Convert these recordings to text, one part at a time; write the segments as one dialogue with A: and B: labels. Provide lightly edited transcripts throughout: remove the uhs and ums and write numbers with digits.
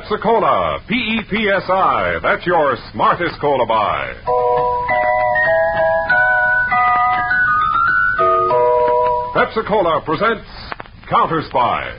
A: Pepsi-Cola, P-E-P-S-I. That's your smartest cola buy. Pepsi-Cola presents Counter Spy.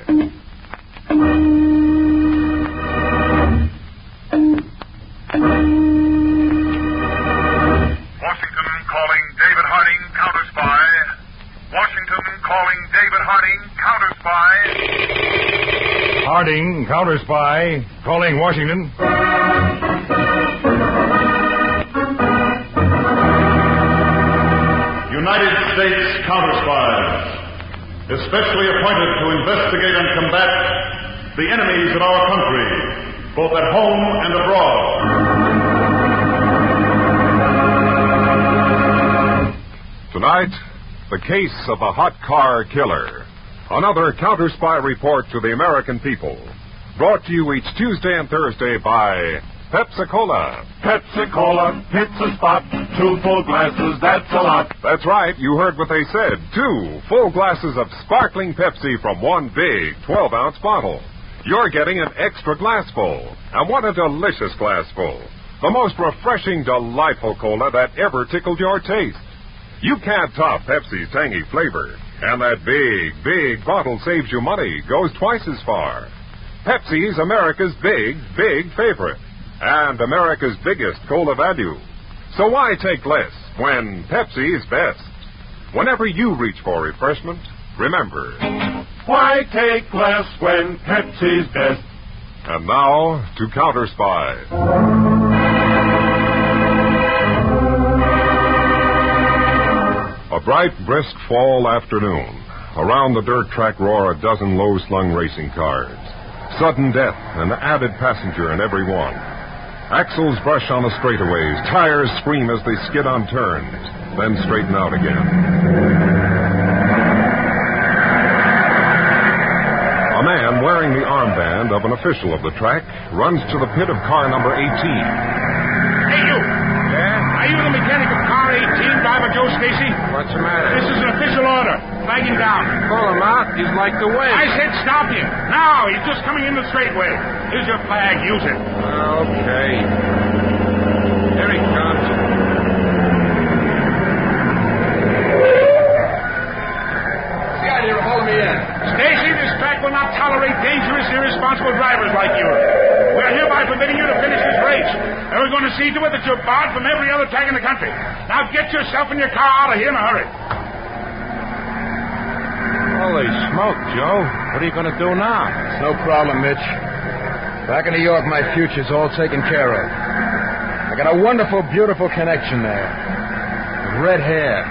B: Washington calling David Harding, Counter Spy. Washington calling David Harding, Counter Spy.
C: Harding, Counter Spy, calling Washington.
D: United States Counter Spies, especially appointed to investigate and combat the enemies of our country, both at home and abroad.
A: Tonight, the case of the hot car killer. Another Counter Spy report to the American people. Brought to you each Tuesday and Thursday by Pepsi-Cola.
E: Pepsi-Cola, hits a spot. 2 full glasses, that's a lot.
A: That's right, you heard what they said. 2 full glasses of sparkling Pepsi from one big 12-ounce bottle. You're getting an extra glassful. And what a delicious glassful. The most refreshing, delightful cola that ever tickled your taste. You can't top Pepsi's tangy flavor. And that big bottle saves you money, goes twice as far. Pepsi's America's big favorite. And America's biggest cola value. So why take less when Pepsi's best? Whenever you reach for refreshment, remember,
E: Why take less when Pepsi's best?
A: And now to Counter Spy. A bright, brisk fall afternoon. Around the dirt track roar a dozen low-slung racing cars. Sudden death, an added passenger in every one. Axles brush on the straightaways. Tires scream as they skid on turns, then straighten out again. A man wearing the armband of an official of the track runs to the pit of car number 18.
C: Hey, you! Yeah? Are you the mechanic of car 18, driver Joe Stacy?
F: What's the matter?
C: This is an official order. Flag him down.
F: Pull him out. He's like the wind.
C: I said stop him. Now, he's just coming in the straightway. Here's your flag. Use it.
F: Okay. Here he comes. What's the idea of holding me in?
C: Stacy, this track will not tolerate dangerous, irresponsible drivers like you. We're hereby forbidding you to finish this race. And we're going to see to it that you're barred from every other track in the country. Now get yourself and your car out of here in a hurry.
F: Holy smoke, Joe. What are you going to do now?
G: It's no problem, Mitch. Back in New York, my future's all taken care of. I got a wonderful, beautiful connection there. With red hair.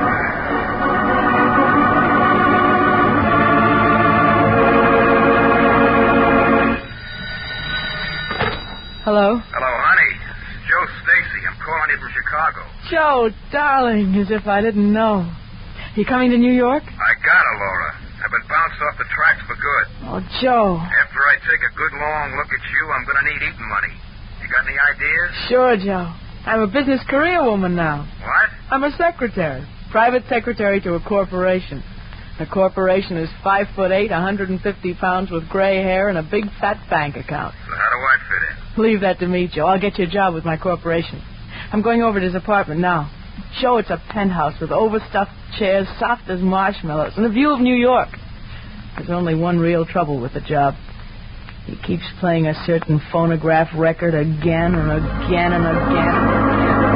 H: Hello?
B: Hello, honey. It's Joe Stacy. I'm calling you from Chicago.
H: Joe, darling, as if I didn't know. You coming to New York?
B: I got her, Laura. I've been bounced off the tracks for good.
H: Oh, Joe.
B: After I take a good long look at you, I'm going to need eating money. You got any ideas?
H: Sure, Joe. I'm a business career woman now.
B: What?
H: I'm a secretary. Private secretary to a corporation. The corporation is 5'8", 150 pounds with gray hair and a big fat bank account.
B: So how do I fit in?
H: Leave that to me, Joe. I'll get you a job with my corporation. I'm going over to his apartment now. Joe, it's a penthouse with overstuffed chairs, soft as marshmallows, and a view of New York. There's only one real trouble with the job. He keeps playing a certain phonograph record again and again and again.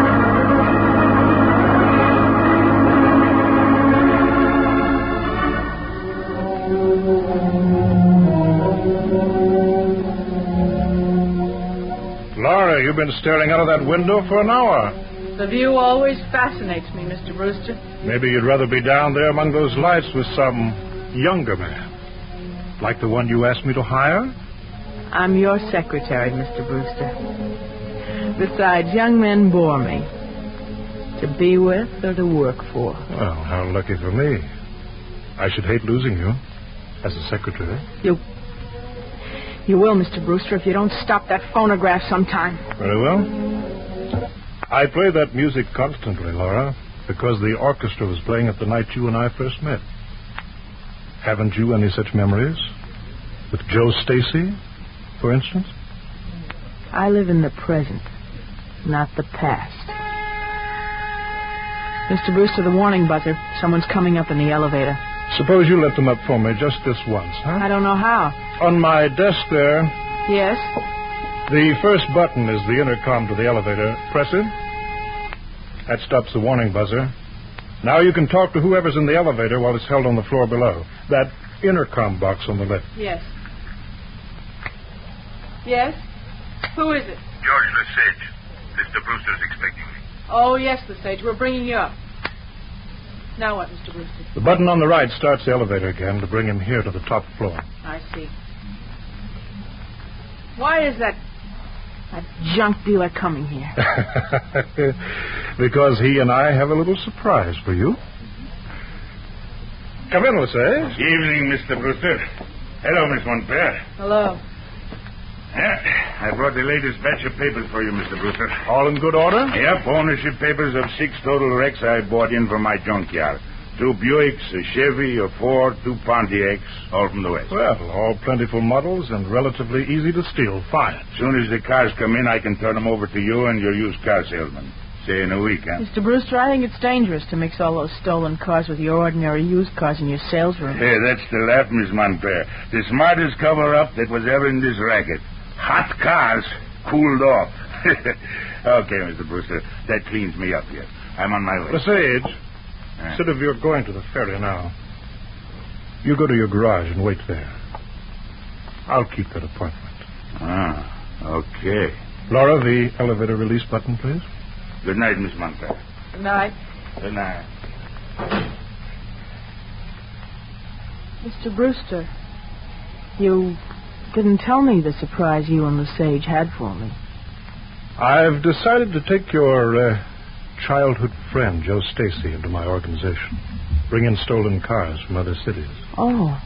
C: Laura, you've been staring out of that window for an hour.
H: The view always fascinates me, Mr. Brewster.
C: Maybe you'd rather be down there among those lights with some younger man. Like the one you asked me to hire?
H: I'm your secretary, Mr. Brewster. Besides, young men bore me. To be with or to work for.
C: Well, how lucky for me. I should hate losing you as a secretary.
H: You will, Mr. Brewster, if you don't stop that phonograph sometime.
C: Very well. I play that music constantly, Laura, because the orchestra was playing it the night you and I first met. Haven't you any such memories? With Joe Stacy, for instance?
H: I live in the present, not the past. Mr. Brewster, the warning buzzer. Someone's coming up in the elevator.
I: Suppose you let them up for me just this once, huh?
H: I don't know how.
I: On my desk there,
H: Yes?
I: the first button is the intercom to the elevator. Press it. That stops the warning buzzer. Now you can talk to whoever's in the elevator while it's held on the floor below. That intercom box on the left.
H: Yes. Yes? Who is it?
B: George Lesage. Mr. Brewster's expecting me.
H: Oh, yes, Lesage. We're bringing you up. Now what, Mr. Brewster?
I: The button on the right starts the elevator again to bring him here to the top floor.
H: I see. Why is that junk dealer coming here?
I: Because he and I have a little surprise for you. Come in, Lesage.
C: Evening, Mr. Brewster. Hello, Miss Montpere.
H: Hello.
C: Yeah, I brought the latest batch of papers for you, Mr. Brewster.
I: All in good order?
C: Yep, ownership papers of 6 total wrecks I bought in from my junkyard. 2 Buicks, a Chevy, a Ford, 2 Pontiacs, all from the West.
I: Well, all plentiful models and relatively easy to steal. Fine.
C: As soon as the cars come in, I can turn them over to you and your used car salesman. Say in a week, huh?
H: Mr. Brewster, I think it's dangerous to mix all those stolen cars with your ordinary used cars in your sales room.
C: Hey, that's the laugh, Miss Montpere. The smartest cover-up that was ever in this racket. Hot cars cooled off. Okay, Mr. Brewster, that cleans me up here. I'm on my way.
I: Lesage, instead of your going to the ferry now, you go to your garage and wait there. I'll keep that appointment.
C: Okay.
I: Laura, the elevator release button, please.
C: Good night, Miss Montpere.
H: Good night.
C: Good night.
H: Mr. Brewster, you didn't tell me the surprise you and Lesage had for me.
I: I've decided to take your childhood friend, Joe Stacy, into my organization. Bring in stolen cars from other cities.
H: Oh.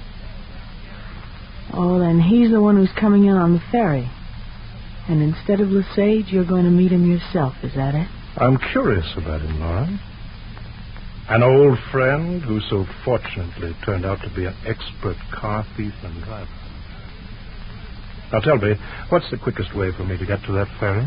H: Oh, then he's the one who's coming in on the ferry. And instead of Lesage, you're going to meet him yourself, is that it?
I: I'm curious about him, Laura. An old friend who so fortunately turned out to be an expert car thief and driver. Now tell me, what's the quickest way for me to get to that ferry?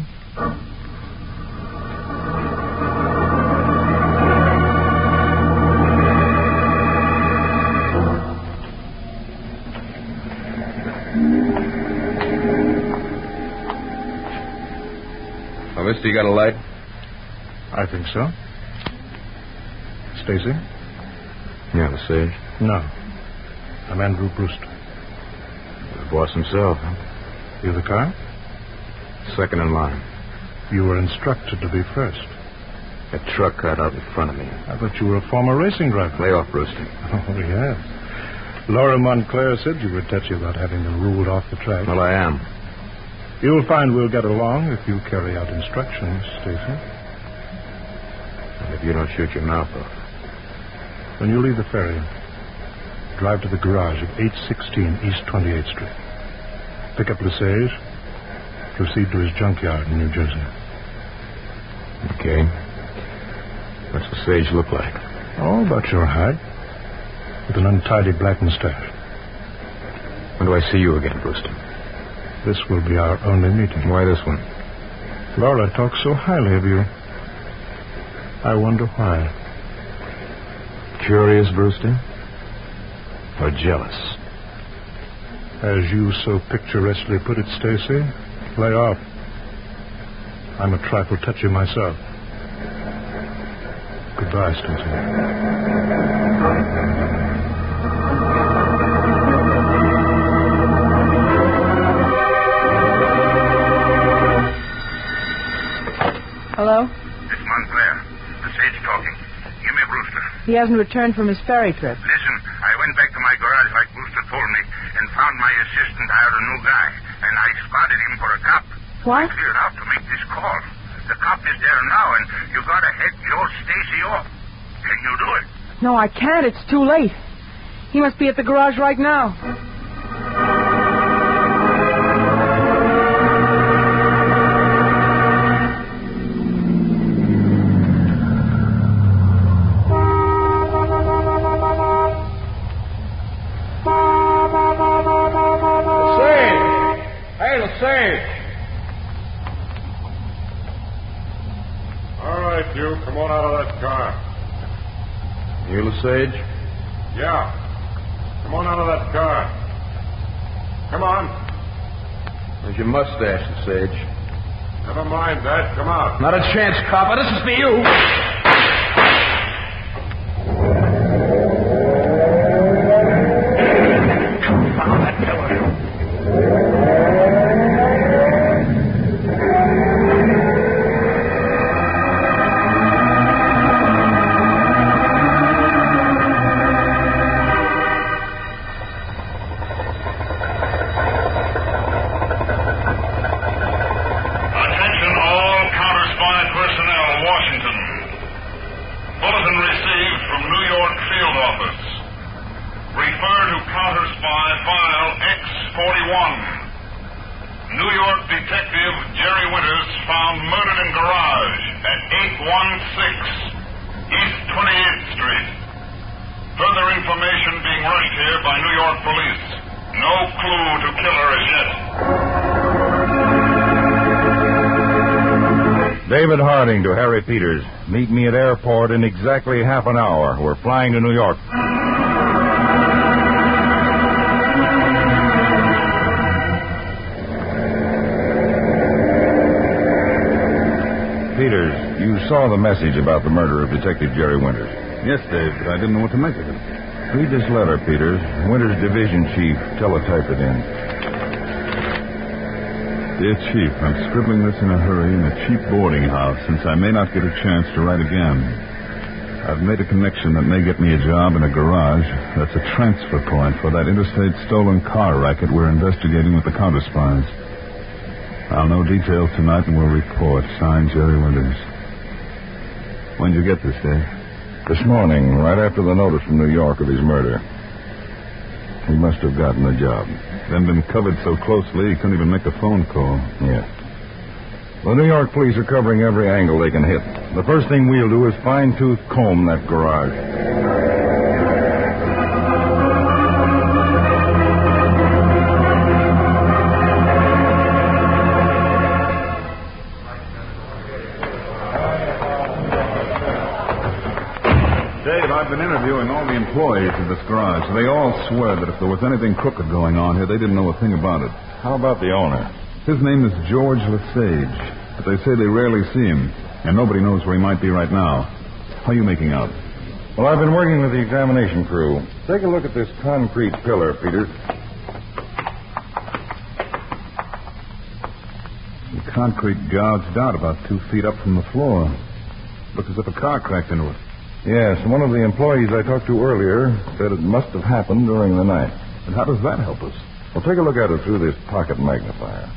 F: Oh, mister, you got a light?
I: I think so. Stacy?
F: Yeah, Lesage.
I: No. I'm Andrew Brewster.
F: The boss himself, huh?
I: You the car?
F: Second in line.
I: You were instructed to be first.
F: A truck cut out in front of me.
I: I thought you were a former racing driver.
F: Lay off, Brewster.
I: Oh, yes. Laura Montclair said you were touchy about having been ruled off the track.
F: Well, I am.
I: You'll find we'll get along if you carry out instructions, Stacy.
F: And if you don't shoot your mouth off.
I: When you leave the ferry, drive to the garage at 816 East 28th Street. Pick up Lesage. Proceed to his junkyard in New Jersey.
F: Okay. What's Lesage look like?
I: Oh, about your height. With an untidy black mustache.
F: When do I see you again, Brewster?
I: This will be our only meeting.
F: Why this one?
I: Laura talks so highly of you. I wonder why.
F: Curious, Brewster? Or jealous?
I: As you so picturesquely put it, Stacy, lay off. I'm a trifle touchy myself. Goodbye, Stacy.
H: Hello?
B: Miss Montclair. Lesage talking. Give me Brewster.
H: He hasn't returned from his ferry trip.
B: Listen, I went back to my garage like Brewster told me and found my assistant hired a new guy. And I spotted him for a cop.
H: What?
B: I cleared out to make this call. The cop is there now, and you gotta head Joe Stacy off. Can you do it?
H: No, I can't. It's too late. He must be at the garage right now.
A: you. Come on out of that car.
I: You, Lesage?
A: Yeah. Come on out of that car. Come on.
G: There's your mustache, Lesage.
A: Never mind that. Come out.
G: Not a chance, copper. This is for you. Confound that pillar.
J: David Harding to Harry Peters. Meet me at airport in exactly half an hour. We're flying to New York. Peters, you saw the message about the murder of Detective Jerry Winters.
K: Yes, Dave, but I didn't know what to make of it.
J: Read this letter, Peters. Winters' division chief teletyped it in.
K: Dear Chief, I'm scribbling this in a hurry in a cheap boarding house since I may not get a chance to write again. I've made a connection that may get me a job in a garage that's a transfer point for that interstate stolen car racket we're investigating with the counter spies. I'll know details tonight and will report. Signed, Jerry Winters. When'd you get this, Dave?
J: This morning, right after the notice from New York of his murder. He must have gotten the job.
K: Then been covered so closely he couldn't even make a phone call.
J: Yeah. The New York police are covering every angle they can hit. The first thing we'll do is fine-tooth comb that garage.
K: Dave, I've been interviewing all the employees of this garage. They all swear that if there was anything crooked going on here, they didn't know a thing about it.
J: How about the owner?
K: His name is George Lesage, but they say they rarely see him, and nobody knows where he might be right now. How are you making out?
J: Well, I've been working with the examination crew. Take a look at this concrete pillar, Peters.
K: The concrete gouged out about 2 feet up from the floor. Looks as if a car cracked into it.
J: Yes, one of the employees I talked to earlier said it must have happened during the night.
K: And how does that help us?
J: Well, take a look at it through this pocket magnifier.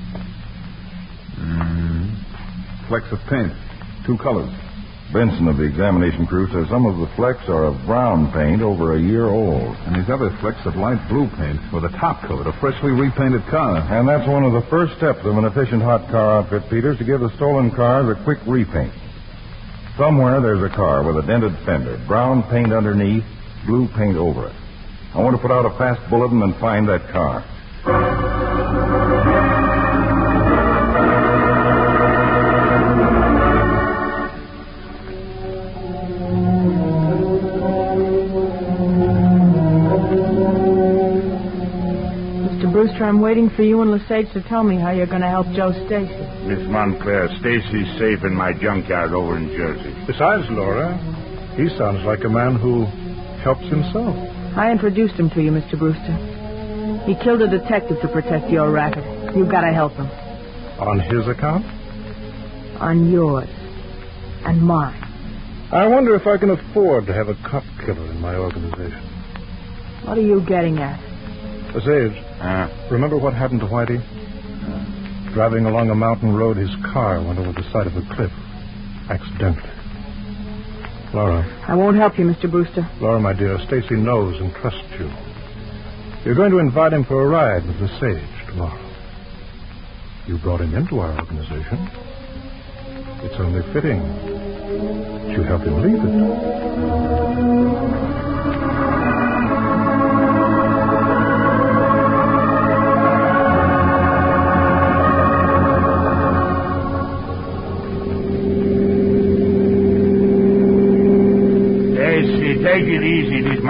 K: Flecks of paint. 2 colors.
J: Benson of the examination crew says some of the flecks are of brown paint over a year old.
K: And these other flecks of light blue paint with a top coat, a freshly repainted car.
J: And that's one of the first steps of an efficient hot car outfit, Peters, to give the stolen cars a quick repaint. Somewhere there's a car with a dented fender, brown paint underneath, blue paint over it. I want to put out a fast bulletin and find that car.
H: Mr. Brewster, I'm waiting for you and Lesage to tell me how you're going to help Joe Stacy.
C: Miss Montclair, Stacy's safe in my junkyard over in Jersey.
I: Besides, Laura, he sounds like a man who helps himself.
H: I introduced him to you, Mr. Brewster. He killed a detective to protect your racket. You've got to help him.
I: On his account?
H: On yours. And mine.
I: I wonder if I can afford to have a cop killer in my organization.
H: What are you getting at?
I: Lesage, remember what happened to Whitey? Driving along a mountain road, his car went over the side of a cliff. Accidentally. Laura.
H: I won't help you, Mr. Brewster.
I: Laura, my dear, Stacy knows and trusts you. You're going to invite him for a ride with Lesage tomorrow. You brought him into our organization. It's only fitting that you help him leave it.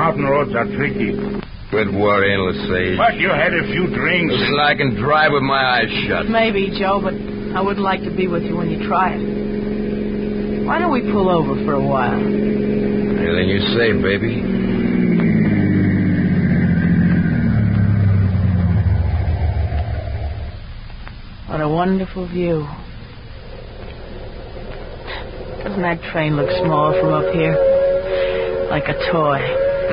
C: mountain roads are tricky.
G: Quit worrying, Lesage.
C: But you had a few drinks.
G: Listen, I can drive with my eyes shut.
H: Maybe, Joe, but I wouldn't like to be with you when you try it. Why don't we pull over for a while?
G: Anything you say, baby.
H: What a wonderful view. Doesn't that train look small from up here? Like a toy.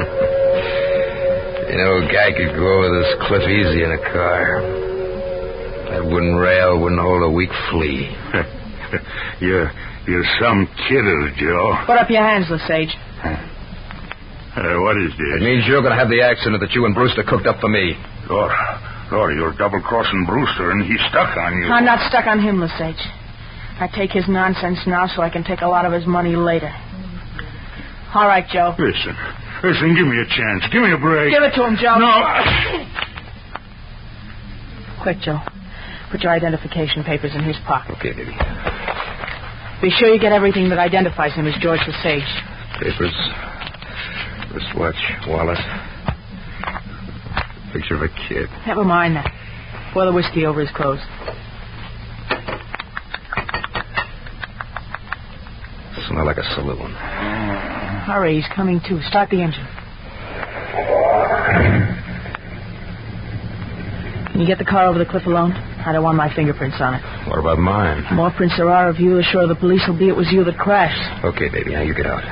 G: You know, a guy could go over this cliff easy in a car. That wooden rail wouldn't hold a weak flea.
C: You're some kidder, Joe.
H: Put up your hands, Lesage.
C: What is this?
G: It means you're going to have the accident that you and Brewster cooked up for me.
C: Lord, you're double-crossing Brewster, and he's stuck on you.
H: I'm not stuck on him, Lesage. I take his nonsense now so I can take a lot of his money later. All right, Joe.
C: Listen, give me a chance. Give me a break.
H: Give it to him, Joe.
C: No.
H: Quick, Joe. Put your identification papers in his pocket.
G: Okay, baby.
H: Be sure you get everything that identifies him as George Lesage.
G: Papers, wristwatch, wallet, picture of a kid.
H: Never mind that. Pour the whiskey over his clothes.
G: Smell like a saloon.
H: Hurry, he's coming too. Start the engine. Can you get the car over the cliff alone? I don't want my fingerprints on it.
G: What about mine?
H: The more prints there are of you, the surer the police will be it was you that crashed.
G: Okay, baby. Now you get out.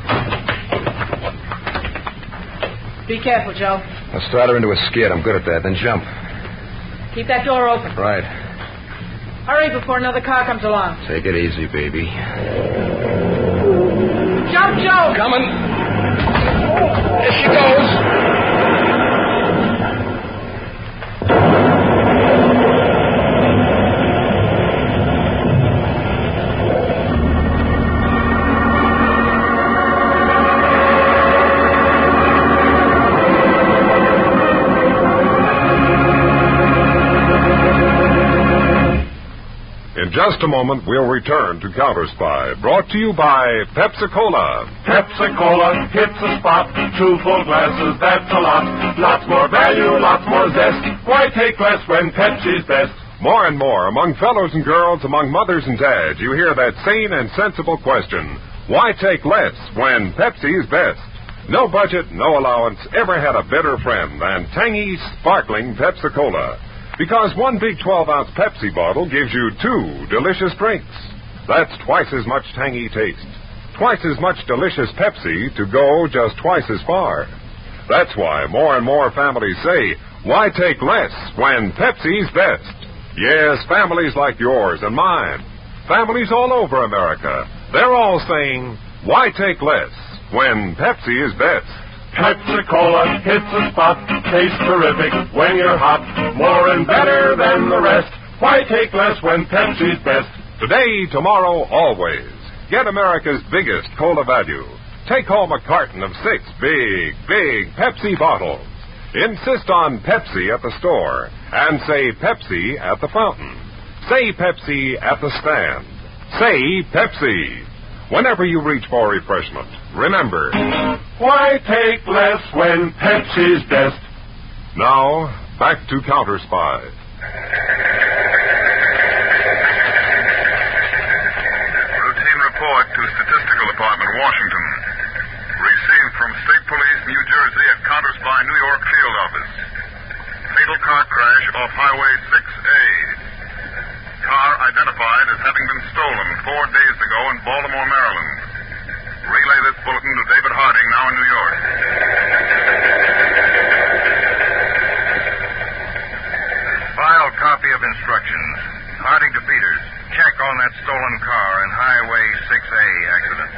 H: Be careful, Joe.
G: I'll start her into a skid. I'm good at that. Then jump.
H: Keep that door open.
G: Right.
H: Hurry before another car comes along.
G: Take it easy, baby.
H: Jump, Joe!
G: Coming. Here she goes.
A: In just a moment, we'll return to Counter Spy, brought to you by Pepsi-Cola.
E: Pepsi-Cola hits the spot. 2 full glasses, that's a lot. Lots more value, lots more zest. Why take less when Pepsi's best?
A: More and more, among fellows and girls, among mothers and dads, you hear that sane and sensible question, why take less when Pepsi's best? No budget, no allowance ever had a better friend than tangy, sparkling Pepsi-Cola. Because one big 12-ounce Pepsi bottle gives you 2 delicious drinks. That's twice as much tangy taste. Twice as much delicious Pepsi to go just twice as far. That's why more and more families say, why take less when Pepsi's best? Yes, families like yours and mine. Families all over America. They're all saying, why take less when Pepsi is best?
E: Pepsi-Cola hits the spot. Tastes terrific when you're hot. More and better than the rest. Why take less when Pepsi's best?
A: Today, tomorrow, always. Get America's biggest cola value. Take home a carton of 6 big Pepsi bottles. Insist on Pepsi at the store. And say Pepsi at the fountain. Say Pepsi at the stand. Say Pepsi. Whenever you reach for refreshment, remember,
E: why take less when Pepsi's best?
A: Now, back to Counter Spy.
B: Routine report to Statistical Department, Washington. Received from State Police, New Jersey at Counter Spy, New York Field Office. Fatal car crash off Highway 6A. Car identified as having been stolen 4 days ago in Baltimore, Maryland. Relay this bulletin to David Harding, now in New York. Filed copy of instructions. Harding to Peters. Check on that stolen car and Highway 6A accident.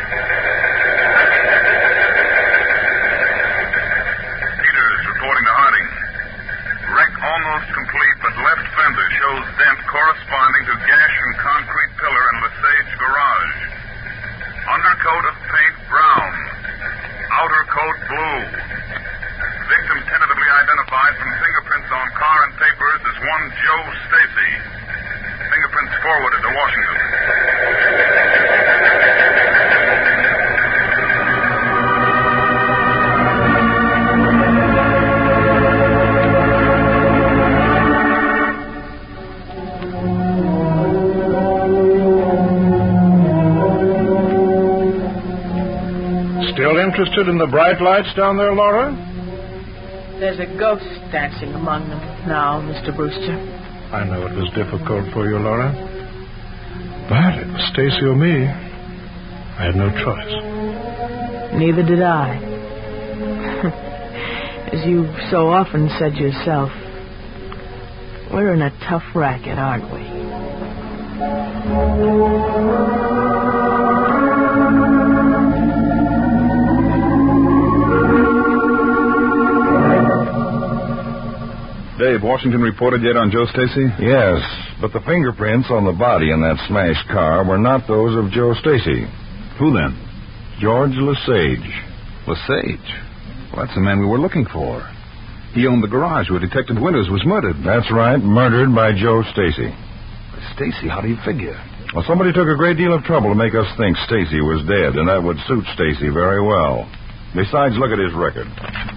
B: Peters reporting to Harding. Wreck almost complete, but left fender shows dent corresponding to gash and concrete pillar in Lesage garage. Undercoat of paint brown. Outer coat blue. Victim tentatively identified from fingerprints on car and papers as one Joe Stacy. Fingerprints forwarded to Washington.
I: interested in the bright lights down there, Laura?
H: There's a ghost dancing among them now, Mr. Brewster.
I: I know it was difficult for you, Laura. But it was Stacy or me. I had no choice.
H: Neither did I. As you so often said yourself, we're in a tough racket, aren't we?
K: Dave, Washington reported yet on Joe Stacy?
J: Yes, but the fingerprints on the body in that smashed car were not those of Joe Stacy.
K: Who then?
J: George Lesage.
K: Lesage? Well, that's the man we were looking for. He owned the garage where Detective Winters was murdered.
J: That's right, murdered by Joe Stacy.
K: Stacy, how do you figure?
J: Well, somebody took a great deal of trouble to make us think Stacy was dead, and that would suit Stacy very well. Besides, look at his record.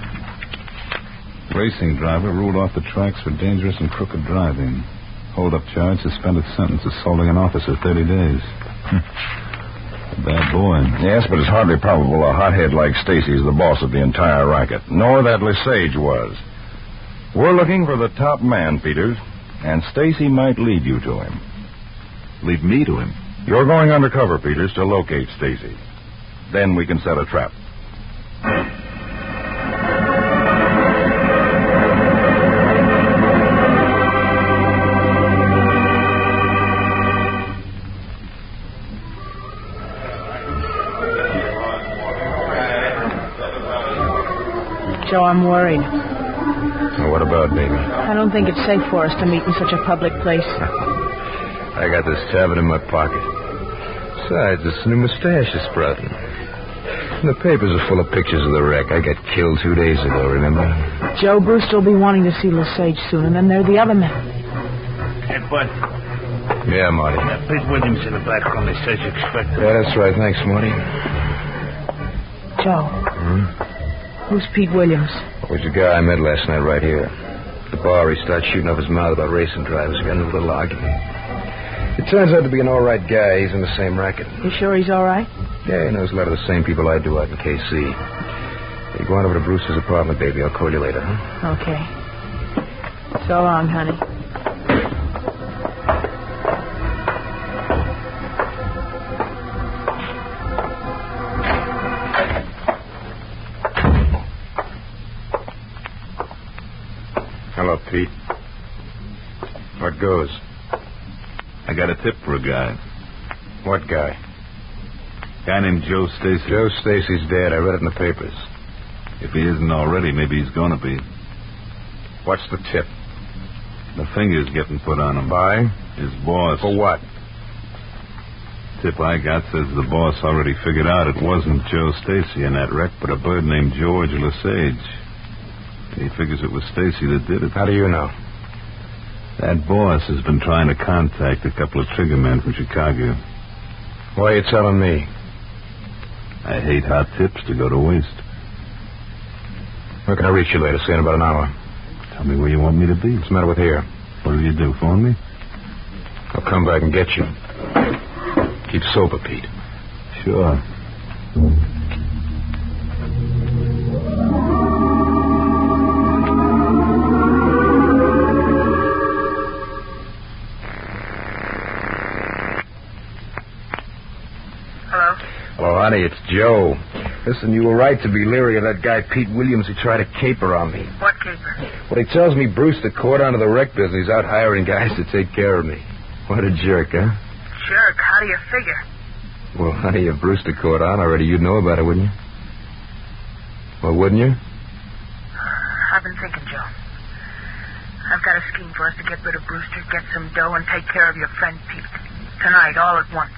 K: Racing driver ruled off the tracks for dangerous and crooked driving. Hold-up charge, suspended sentence, assaulting an officer 30 days. A bad boy.
J: Yes, but it's hardly probable a hothead like Stacy is the boss of the entire racket, nor that Lesage was. We're looking for the top man, Peters, and Stacy might lead you to him.
K: Lead me to him?
J: You're going undercover, Peters, to locate Stacy. Then we can set a trap.
H: Joe, I'm worried.
G: Well, what about, baby?
H: I don't think it's safe for us to meet in such a public place.
G: I got this tablet in my pocket. Besides, this new mustache is sprouting. And the papers are full of pictures of the wreck. I got killed 2 days ago, remember?
H: Joe Brewster will be wanting to see Lesage soon, and then there are the other men.
C: Hey, Bud.
G: Yeah, Marty.
C: Pete Williams in the back room. He says you expect him.
G: Yeah, that's right. Thanks, Marty.
H: Joe. Who's Pete Williams?
G: It was a guy I met last night right here. At the bar, he started shooting off his mouth about racing drivers. We got into a little argument. It turns out to be an all right guy. He's in the same racket.
H: You sure he's all right?
G: Yeah, he knows a lot of the same people I do out in KC. Hey, go on over to Bruce's apartment, baby. I'll call you later, huh?
H: Okay. So long, honey.
G: Hello, Pete. What goes?
K: I got a tip for a guy.
G: What guy?
K: Guy named Joe Stacy.
G: Joe Stacy's dead. I read it in the papers.
K: If he isn't already, maybe he's going to be.
G: What's the tip?
K: The finger's getting put on him.
G: By?
K: His boss.
G: For what?
K: Tip I got says the boss already figured out it wasn't Joe Stacy in that wreck, but a bird named George Lesage. He figures it was Stacy that did it.
G: How do you know?
K: That boss has been trying to contact a couple of trigger men from Chicago.
G: Why are you telling me?
K: I hate hot tips to go to waste.
G: Where can I reach you later? Say in about an hour.
K: Tell me where you want me to be.
G: What's the matter with here?
K: What'll you do, phone me?
G: I'll come back and get you. Keep sober, Pete.
K: Sure.
G: Hello, honey, it's Joe. Listen, you were right to be leery of that guy Pete Williams who tried to caper on me.
L: What caper?
G: Well, he tells me Brewster caught onto the wreck business. He's out hiring guys to take care of me. What a jerk, huh?
L: Jerk? How do you figure?
G: Well, honey, if Brewster caught on already, you'd know about it, wouldn't you? Well, wouldn't you?
L: I've been thinking, Joe. I've got a scheme for us to get rid of Brewster, get some dough, and take care of your friend Pete. Tonight, all at once.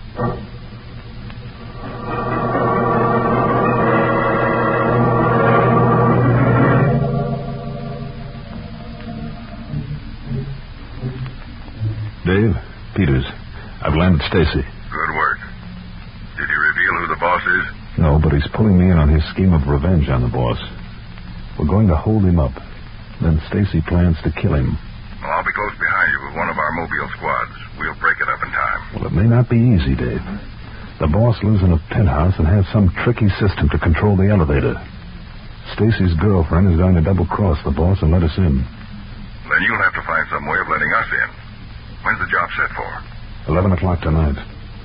K: Dave, Peters, I've landed Stacy.
B: Good work. Did he reveal who the boss is?
K: No, but he's pulling me in on his scheme of revenge on the boss. We're going to hold him up. Then Stacy plans to kill him.
B: Well, I'll be close behind you with one of our mobile squads. We'll break it up in time.
K: Well, it may not be easy, Dave. The boss lives in a penthouse and has some tricky system to control the elevator. Stacy's girlfriend is going to double-cross the boss and let us in.
B: Then you'll have to find some way of letting us in. When's the job set for?
K: 11 o'clock tonight.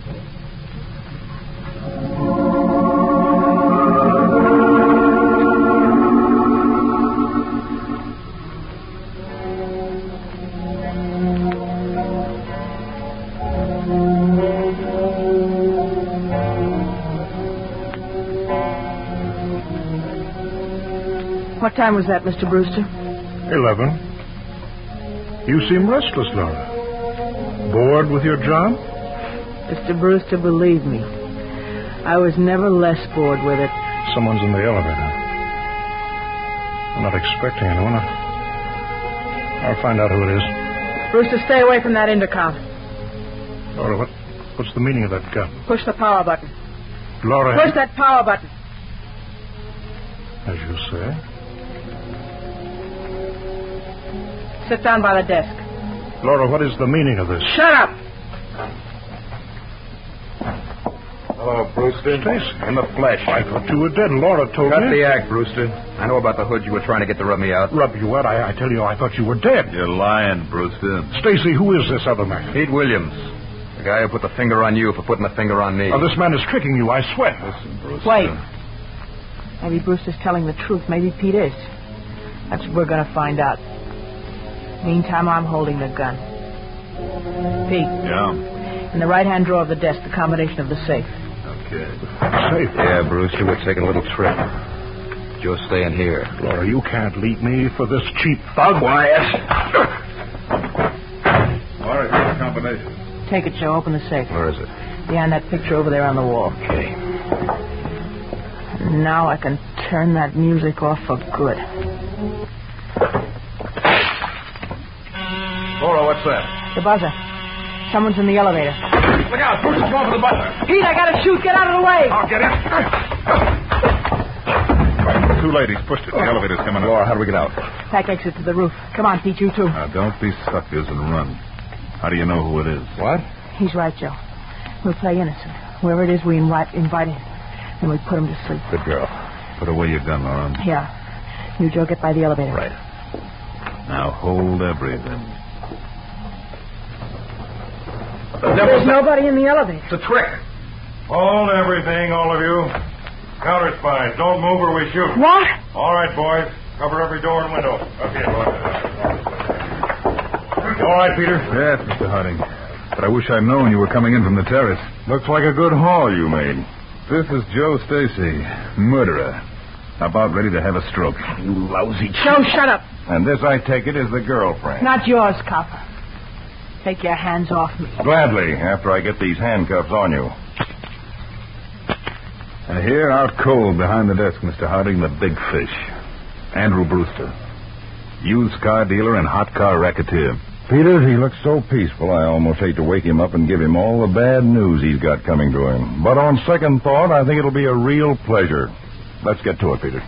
H: What time was that, Mr. Brewster?
I: 11. You seem restless, Laura. Bored with your job?
H: Mr. Brewster, believe me, I was never less bored with it.
I: Someone's in the elevator. I'm not expecting anyone. I'll find out who it is.
H: Brewster, stay away from that intercom.
I: Laura, what's the meaning of that gun?
H: Push the power button.
I: Laura...
H: Push that power button.
I: As you say.
H: Sit down by the desk.
I: Laura, what is the meaning of this?
H: Shut up!
F: Hello, Brewster.
I: Stacy.
F: In the flesh.
I: I thought you were dead. Laura told
F: Cut
I: me.
F: the act, Brewster. I know about the hood you were trying to get to rub me out.
I: Rub you out? I tell you, I thought you were dead.
K: You're lying, Brewster.
I: Stacy, who is this other man?
F: Pete Williams. The guy who put the finger on you for putting the finger on me.
I: Oh, this man is tricking you, I swear.
K: Listen, Brewster.
H: Wait. Maybe Brewster's telling the truth. Maybe Pete is. That's what we're going to find out. Meantime, I'm holding the gun. Pete.
K: Yeah?
H: In the right-hand drawer of the desk, the combination of the safe.
K: Okay.
I: Safe?
F: Yeah, Brewster, we're taking a little trip. Joe, staying here.
I: Laura, you can't leave me for this cheap thug.
F: Quiet.
K: All right, here's the combination.
H: Take it, Joe. Open the safe.
F: Where is it?
H: Behind that picture over there on the wall.
F: Okay.
H: Now I can turn that music off for good.
K: Laura, what's that?
H: The buzzer. Someone's in the elevator.
K: Look out, Brewster's going for the butler.
H: Pete, I gotta shoot. Get out of the way.
K: I'll get it. Two ladies pushed it. The elevator's coming up.
F: Laura, how do we get out?
H: Back exit to the roof. Come on, Pete, you too.
K: Now, don't be suckers and run. How do you know who it is?
F: What?
H: He's right, Joe. We'll play innocent. Whoever it is, we invite in. And we put him to sleep.
K: Good girl. Put away your gun, Laura.
H: Here. You, Joe, get by the elevator.
K: Right. Now, hold everything.
H: There's nobody in the elevator.
F: It's a trick.
J: Hold everything, all of you. Counter spies. Don't move or we shoot.
H: What?
J: All right, boys. Cover every door and window. Up here, boys. All right, Peter.
K: Yes, Mr. Harding. But I wish I'd known you were coming in from the terrace.
J: Looks like a good haul you made.
K: This is Joe Stacy, murderer. About ready to have a stroke.
F: You lousy
H: Joe, shut up.
J: And this, I take it, is the girlfriend.
H: Not yours, copper. Take your hands off me.
J: Gladly, after I get these handcuffs on you.
K: And here, out cold behind the desk, Mr. Harding, the big fish. Andrew Brewster. Used car dealer and hot car racketeer.
J: Peter, he looks so peaceful, I almost hate to wake him up and give him all the bad news he's got coming to him. But on second thought, I think it'll be a real pleasure. Let's get to it, Peter.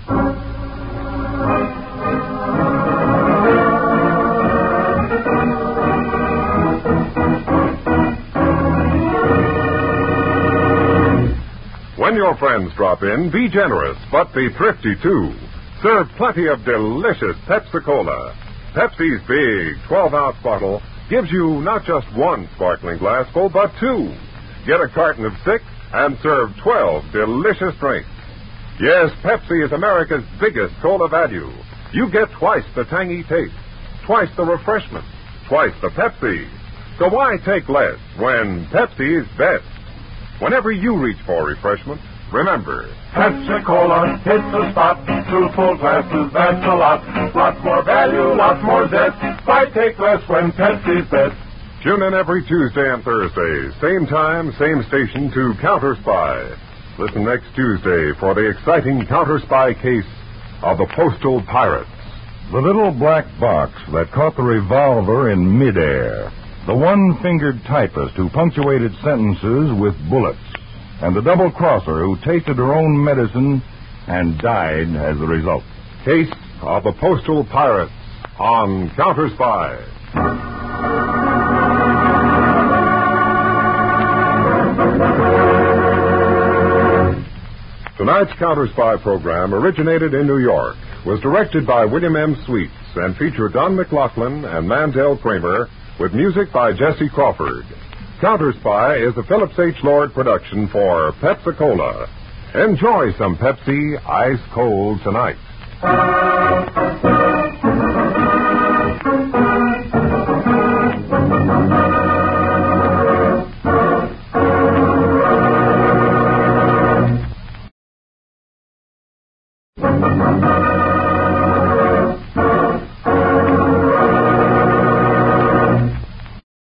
A: When your friends drop in, be generous, but be thrifty, too. Serve plenty of delicious Pepsi-Cola. Pepsi's big 12-ounce bottle gives you not just one sparkling glassful, but two. Get a carton of 6 and serve 12 delicious drinks. Yes, Pepsi is America's biggest cola value. You get twice the tangy taste, twice the refreshment, twice the Pepsi. So why take less when Pepsi is best? Whenever you reach for refreshment, remember,
E: Pepsi-Cola hits the spot. 2 full glasses, that's a lot. Lots more value, lots more zest. Why take less when Pepsi's best?
A: Tune in every Tuesday and Thursday, same time, same station, to Counter Spy. Listen next Tuesday for the exciting Counter Spy case of the Postal Pirates.
J: The little black box that caught the revolver in midair. The one-fingered typist who punctuated sentences with bullets. And the double-crosser who tasted her own medicine and died as a result.
A: Case of the Postal Pirates on Counter Spy. Tonight's Counter Spy program originated in New York, was directed by William M. Sweets, and featured Don McLaughlin and Mandel Kramer, with music by Jesse Crawford. Counter Spy is a Phillips H. Lord production for Pepsi-Cola. Enjoy some Pepsi ice cold tonight.